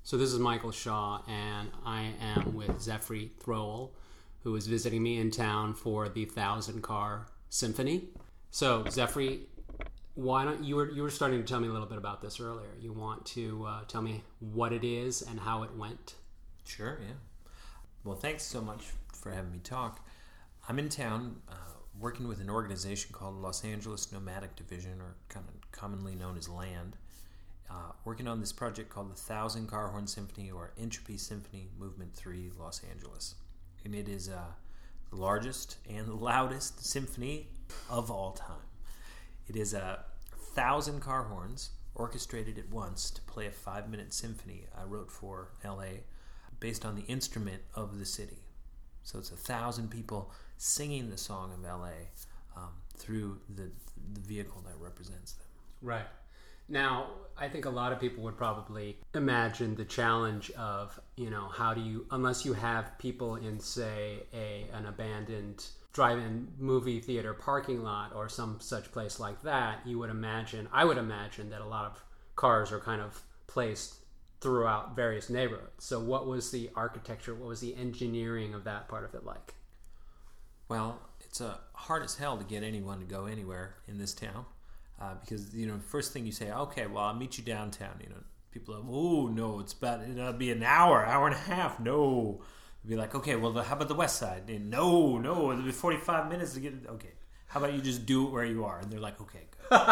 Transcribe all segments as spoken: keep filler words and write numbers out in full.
So this is Michael Shaw, and I am with Zefri Throwell, who is visiting me in town for the Thousand Car Symphony. So Zefri, why don't you were you were starting to tell me a little bit about this earlier. You want to uh, tell me what it is and how it went? Sure, yeah. Well, thanks so much for having me talk. I'm in town uh, working with an organization called Los Angeles Nomadic Division, or kind of commonly known as LAND. Uh, working on this project called the Thousand Car Horn Symphony, or Entropy Symphony Movement three Los Angeles. And it is uh, the largest and the loudest symphony of all time. It is a uh, thousand car horns orchestrated at once to play a five-minute symphony I wrote for L A based on the instrument of the city. So it's a thousand people singing the song of L A um, through the, the vehicle that represents them. Right. Now, I think a lot of people would probably imagine the challenge of, you know, how do you, unless you have people in, say, a an abandoned drive-in movie theater parking lot or some such place like that, you would imagine, I would imagine that a lot of cars are kind of placed throughout various neighborhoods. So what was the architecture, what was the engineering of that part of it like? Well, it's uh, hard as hell to get anyone to go anywhere in this town. Uh, because, you know, first thing you say, okay, well, I'll meet you downtown. You know, people are, oh, no, it's about, it'll be an hour, hour and a half. No. You'll be like, okay, well, how about the west side? And no, no, it'll be forty-five minutes to get it. Okay. How about you just do it where you are? And they're like, okay,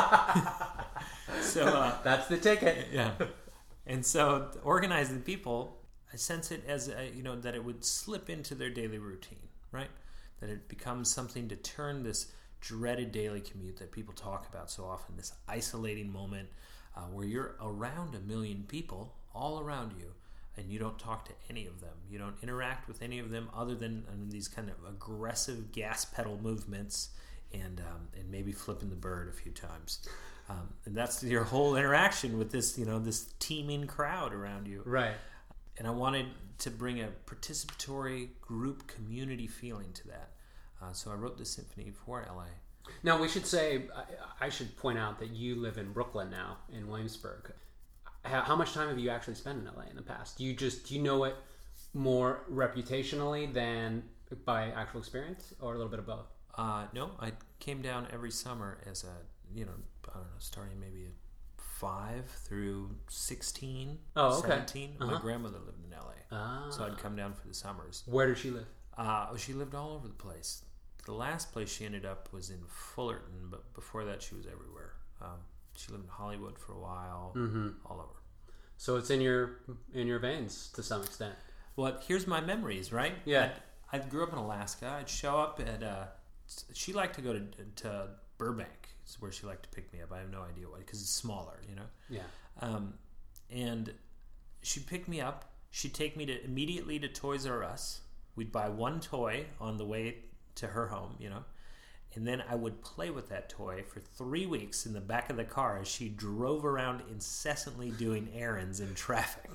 good. so uh, that's the ticket. Yeah. And so organizing people, I sense it as, a, you know, that it would slip into their daily routine, right? That it becomes something to turn this dreaded daily commute that people talk about so often, this isolating moment uh, where you're around a million people all around you and you don't talk to any of them. You don't interact with any of them other than I mean, these kind of aggressive gas pedal movements and um, and maybe flipping the bird a few times. Um, and that's your whole interaction with this, you know, this teeming crowd around you. Right. And I wanted to bring a participatory group community feeling to that. Uh, so I wrote the symphony for L A. Now, we should say, I, I should point out that you live in Brooklyn now, in Williamsburg. How, how much time have you actually spent in L A in the past? Do you just, do you know it more reputationally than by actual experience, or a little bit of both? Uh, no, I came down every summer as a, you know, I don't know, starting maybe at five through sixteen, oh, okay. seventeen. Uh-huh. My grandmother lived in L A, ah. so I'd come down for the summers. Where did she live? Uh, she lived all over the place. The last place she ended up was in Fullerton, but before that she was everywhere. Um, she lived in Hollywood for a while, mm-hmm. all over. So it's in your in your veins to some extent. Well, here's my memories, right? Yeah. I grew up in Alaska. I'd show up at, uh, she liked to go to, to Burbank, is where she liked to pick me up. I have no idea why, because it's smaller, you know? Yeah. Um, and she'd pick me up. She'd take me to immediately to Toys R Us. We'd buy one toy on the way to her home, you know, and then I would play with that toy for three weeks in the back of the car as she drove around incessantly doing errands in traffic.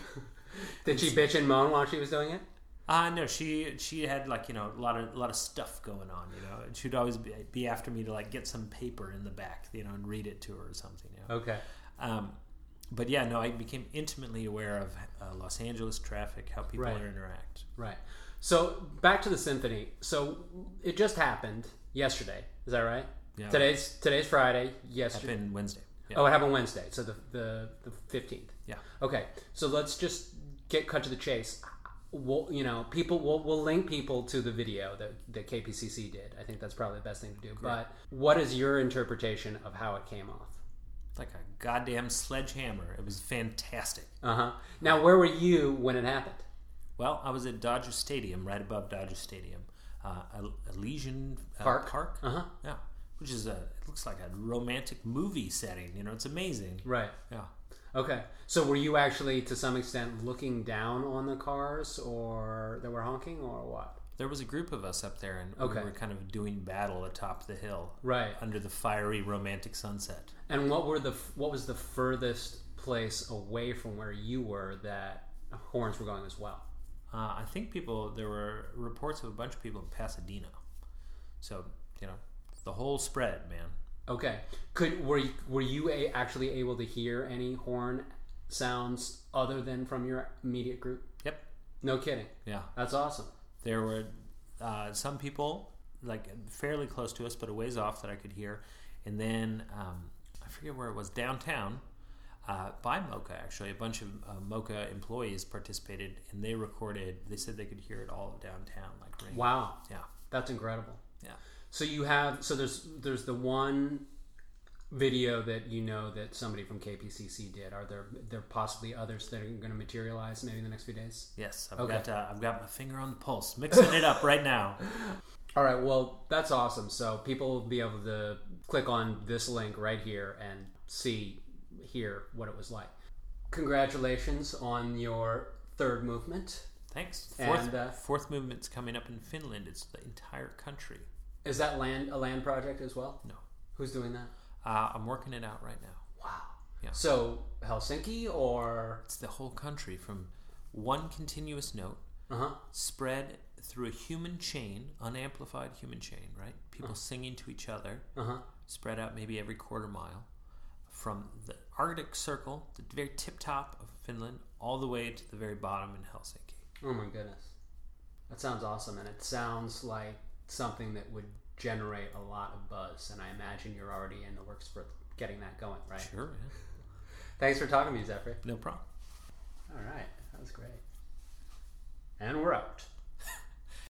Did she bitch and moan while she was doing it? Uh, no, she she had like, you know, a lot of a lot of stuff going on, you know, and she'd always be, be after me to like get some paper in the back, you know, and read it to her or something. You know? Okay. Um, but yeah, no, I became intimately aware of uh, Los Angeles traffic, how people right. interact. Right. So back to the symphony. So it just happened yesterday. Is that right? Yeah. Today's today's Friday. Yesterday. Happened Wednesday. Yeah. Oh, it happened Wednesday. So the the the fifteenth. Yeah. Okay. So let's just get cut to the chase. We'll, you know, people will we'll link people to the video that that K P C C did. I think that's probably the best thing to do. Great. But what is your interpretation of how it came off? It's like a goddamn sledgehammer. It was fantastic. Uh huh. Now, where were you when it happened? Well, I was at Dodger Stadium, right above Dodger Stadium, uh, Elysian uh, Park. Park. Uh huh. Yeah, which is a it looks like a romantic movie setting. You know, it's amazing. Right. Yeah. Okay. So were you actually, to some extent, looking down on the cars, or that were honking, or what? There was a group of us up there, and okay. we were kind of doing battle atop the hill, right, under the fiery romantic sunset. And what were the what was the furthest place away from where you were that horns were going as well? Uh, I think people, there were reports of a bunch of people in Pasadena. So, you know, the whole spread, man. Okay. Could were you, were you a, actually able to hear any horn sounds other than from your immediate group? Yep. No kidding. Yeah. That's awesome. There were uh, some people like fairly close to us, but a ways off that I could hear. And then um, I forget where it was, downtown uh, by Mocha, actually. A bunch of uh, Mocha employees participated, and they recorded, they said they could hear it all downtown. like ringing. Wow. Yeah. That's incredible. Yeah. So you have, so there's there's the one video that you know that somebody from K P C C did. Are there there possibly others that are going to materialize maybe in the next few days? Yes, I've Okay. got uh, I've got my finger on the pulse, mixing it up right now. All right, well, that's awesome. So people will be able to click on this link right here and see, hear what it was like. Congratulations on your third movement. Thanks. Fourth, And, uh, fourth movement's coming up in Finland. It's the entire country. Is that land a land project as well? No, Who's doing that? uh, I'm working it out right now. Wow. Yeah. So Helsinki or It's the whole country from one continuous note uh-huh. spread through a human chain, unamplified human chain, right? People singing to each other, Uh-huh. spread out maybe every quarter mile from the Arctic Circle, the very tip top of Finland, all the way to the very bottom in Helsinki. Oh my goodness. That sounds awesome, and it sounds like something that would generate a lot of buzz, and I imagine you're already in the works for getting that going, right? Sure, yeah. Thanks for talking to me, Zephyr. No problem. All right. That was great. And we're out.